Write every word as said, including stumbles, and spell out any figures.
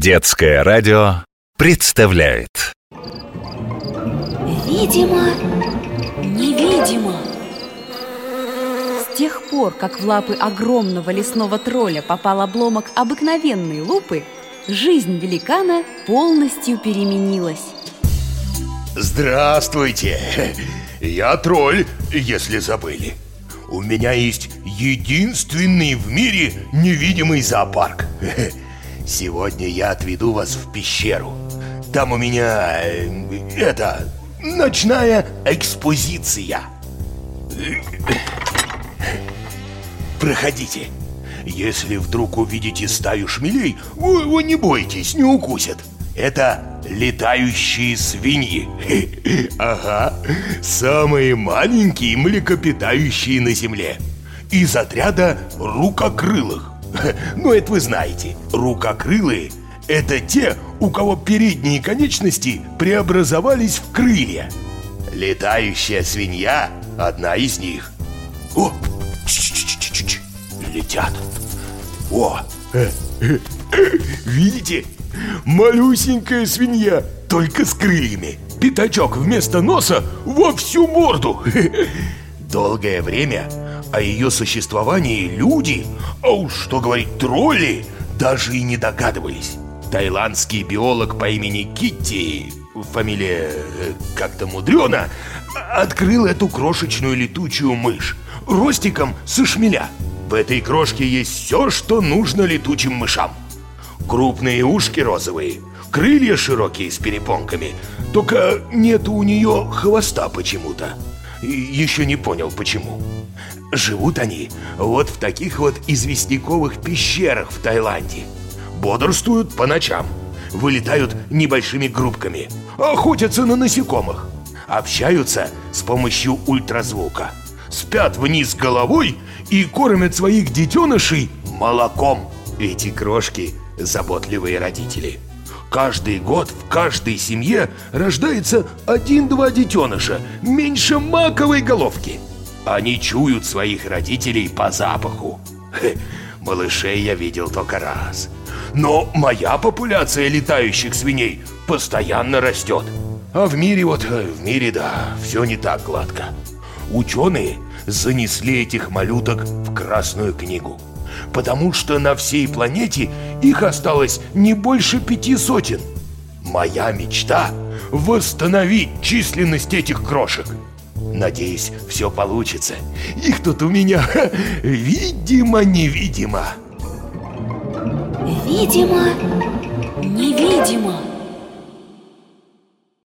Детское радио представляет Видимо, невидимо. С тех пор, как в лапы огромного лесного тролля попал обломок обыкновенной лупы, жизнь великана полностью переменилась. Здравствуйте! Я тролль, если забыли. У меня есть единственный в мире невидимый зоопарк. Сегодня я отведу вас в пещеру. Там у меня, это, ночная экспозиция. Проходите. Если вдруг увидите стаю шмелей, вы, вы не бойтесь, не укусят. Это летающие свиньи. Ага, самые маленькие млекопитающие на земле. Из отряда рукокрылых. Ну, это вы знаете. Рукокрылые – это те, у кого передние конечности преобразовались в крылья. Летающая свинья – одна из них. О, ч-ч-ч-ч-ч, летят. О, видите? Малюсенькая свинья, только с крыльями. Пятачок вместо носа во всю морду. Долгое время о ее существовании люди, а уж что говорить тролли, даже и не догадывались. Таиландский биолог по имени Китти, фамилия как-то мудрено, открыл эту крошечную летучую мышь ростиком со шмеля. В этой крошке есть все, что нужно летучим мышам. Крупные ушки розовые, крылья широкие с перепонками. Только нету у нее хвоста почему-то. Еще не понял, почему. Живут они вот в таких вот известняковых пещерах в Таиланде. Бодрствуют по ночам, вылетают небольшими группками, охотятся на насекомых, общаются с помощью ультразвука, спят вниз головой и кормят своих детенышей молоком. Эти крошки – заботливые родители. Каждый год в каждой семье рождается один-два детеныша, меньше маковой головки. Они чуют своих родителей по запаху. Хе, малышей я видел только раз. Но моя популяция летающих свиней постоянно растет. А в мире вот, в мире, да, все не так гладко. Ученые занесли этих малюток в Красную книгу, потому что на всей планете их осталось не больше пяти сотен. Моя мечта – восстановить численность этих крошек. Надеюсь, все получится. Их тут у меня видимо-невидимо. Видимо, невидимо.